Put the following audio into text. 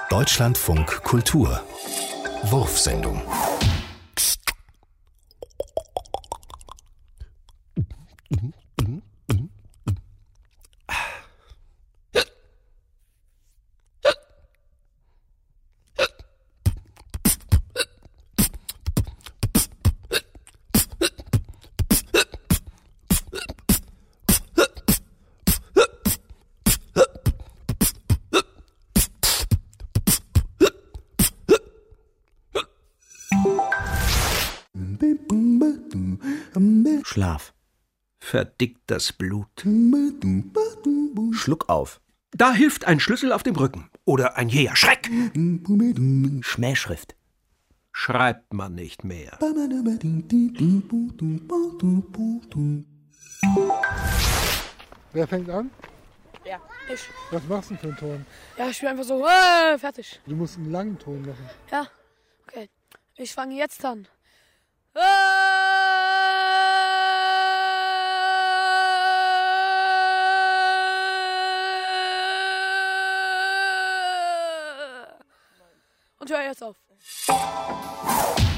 Deutschlandfunk Kultur Wurfsendung. Schlaf. Verdickt das Blut. Schluck auf. Da hilft ein Schlüssel auf dem Rücken. Oder ein jäher Schreck. Schmähschrift. Schreibt man nicht mehr. Wer fängt an? Ja, ich. Was machst du für einen Ton? Ja, ich spiele einfach so, fertig. Du musst einen langen Ton machen. Ja, okay. Ich fange jetzt an. Und hör jetzt auf.